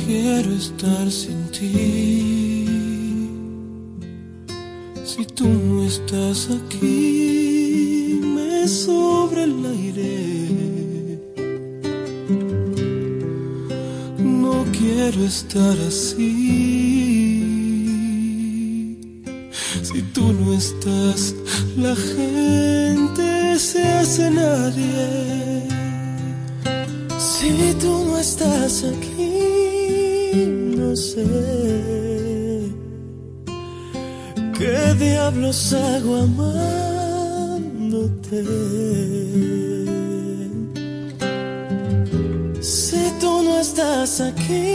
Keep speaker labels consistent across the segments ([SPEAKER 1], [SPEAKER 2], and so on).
[SPEAKER 1] quiero estar sin ti. Si tú no estás aquí, me sobra el aire. No quiero estar así. Si tú no estás, la gente se hace nadie. Si tú no estás aquí, no sé qué diablos hago amándote. Si tú no estás aquí,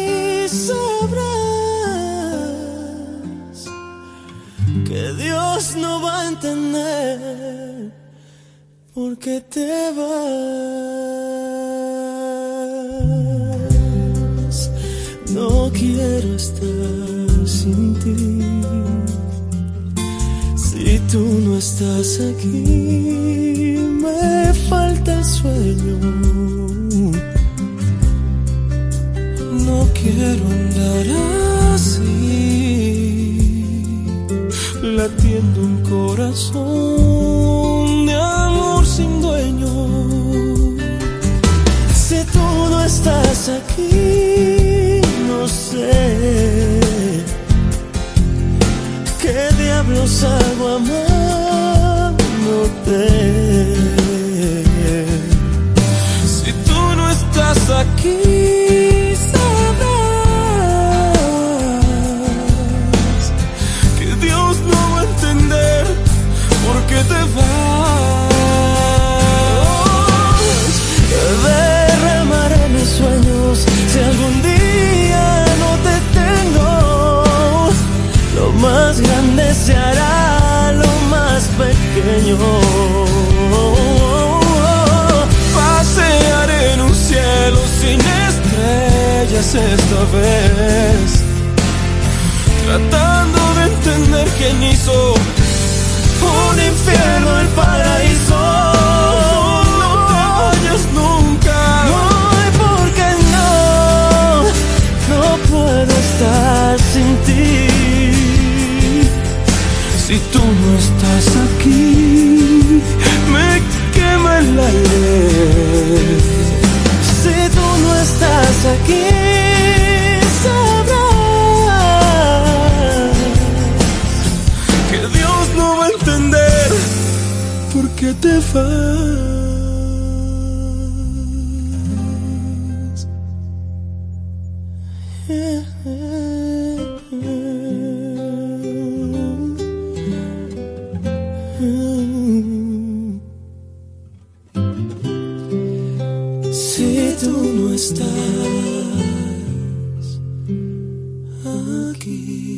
[SPEAKER 1] sabrás que Dios no va a entender por qué te vas. No quiero estar sin ti. Si tú no estás aquí, me falta el sueño. No quiero andar así, latiendo un corazón de amor sin dueño. Si tú no estás aquí, no sé qué diablos hago amándote. Si tú no estás aquí, sabrás que Dios no va a entender por qué te vas. Derramaré mis sueños si algún día no te tengo. Lo más grande se hará lo más pequeño. Pasearé en un cielo sin estrellas esta vez, tratando de entender quién hizo un infierno el paraíso. No te vayas nunca. No, porque no puedo estar sin ti. Si tú no estás aquí, me quema el aire. Si tú no estás aquí, sabrás que Dios no va a entender por qué te vas. Si tú no estás aquí.